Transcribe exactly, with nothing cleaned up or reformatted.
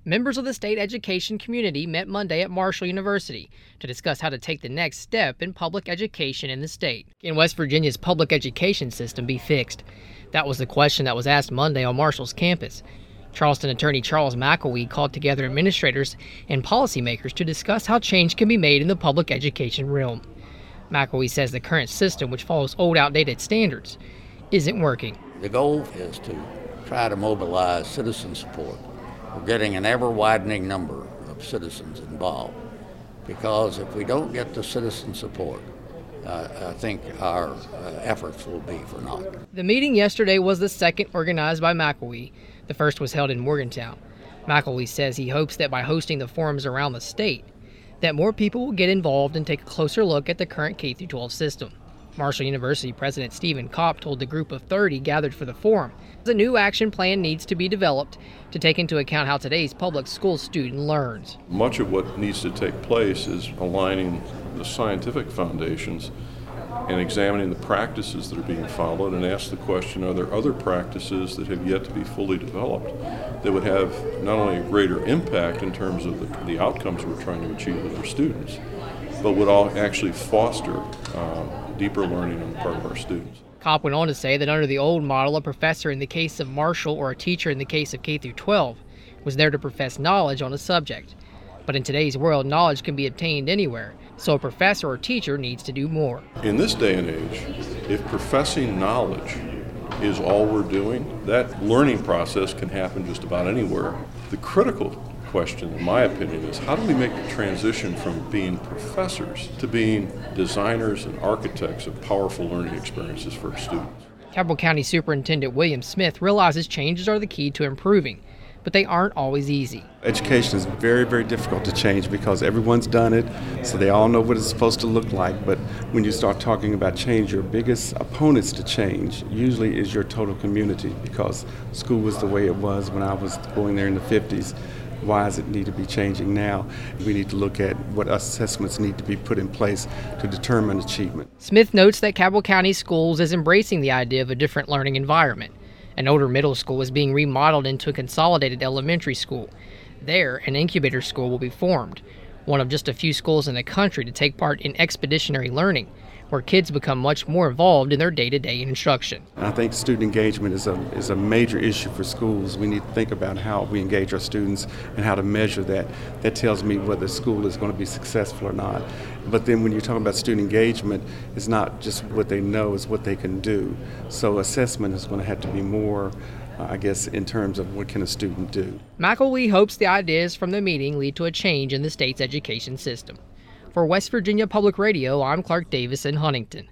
Members of the state education community met Monday at Marshall University to discuss how to take the next step in public education in the state. Can West Virginia's public education system be fixed? That was the question that was asked Monday on Marshall's campus. Charleston attorney Charles McElwee called together administrators and policymakers to discuss how change can be made in the public education realm. McElwee says the current system, which follows old, outdated standards, isn't working. The goal is to try to mobilize citizen support. We're getting an ever-widening number of citizens involved, because if we don't get the citizen support, uh, I think our uh, efforts will be for naught. The meeting yesterday was the second organized by McElwee. The first was held in Morgantown. McElwee says he hopes that by hosting the forums around the state, that more people will get involved and take a closer look at the current K through twelve system. Marshall University President Stephen Kopp told the group of thirty gathered for the forum a new action plan needs to be developed to take into account how today's public school student learns. Much of what needs to take place is aligning the scientific foundations and examining the practices that are being followed, and ask the question, are there other practices that have yet to be fully developed that would have not only a greater impact in terms of the, the outcomes we're trying to achieve with our students, but would all actually foster uh, deeper learning on the part of our students. Kopp went on to say that under the old model, a professor in the case of Marshall or a teacher in the case of K through twelve was there to profess knowledge on a subject. But in today's world, knowledge can be obtained anywhere, so a professor or teacher needs to do more. In this day and age, if professing knowledge is all we're doing, that learning process can happen just about anywhere. The critical question, in my opinion, is how do we make the transition from being professors to being designers and architects of powerful learning experiences for our students? Cabell County Superintendent William Smith realizes changes are the key to improving, but they aren't always easy. Education is very, very difficult to change because everyone's done it, so they all know what it's supposed to look like. But when you start talking about change, your biggest opponents to change usually is your total community, because school was the way it was when I was going there in the fifties. Why does it need to be changing now? We need to look at what assessments need to be put in place to determine achievement. Smith notes that Cabell County Schools is embracing the idea of a different learning environment. An older middle school is being remodeled into a consolidated elementary school. There, an incubator school will be formed, one of just a few schools in the country to take part in expeditionary learning, where kids become much more involved in their day-to-day instruction. I think student engagement is a is a major issue for schools. We need to think about how we engage our students and how to measure that. That tells me whether school is going to be successful or not. But then when you're talking about student engagement, it's not just what they know, it's what they can do. So assessment is going to have to be more, uh, I guess, in terms of what can a student do. McElwee hopes the ideas from the meeting lead to a change in the state's education system. For West Virginia Public Radio, I'm Clark Davis in Huntington.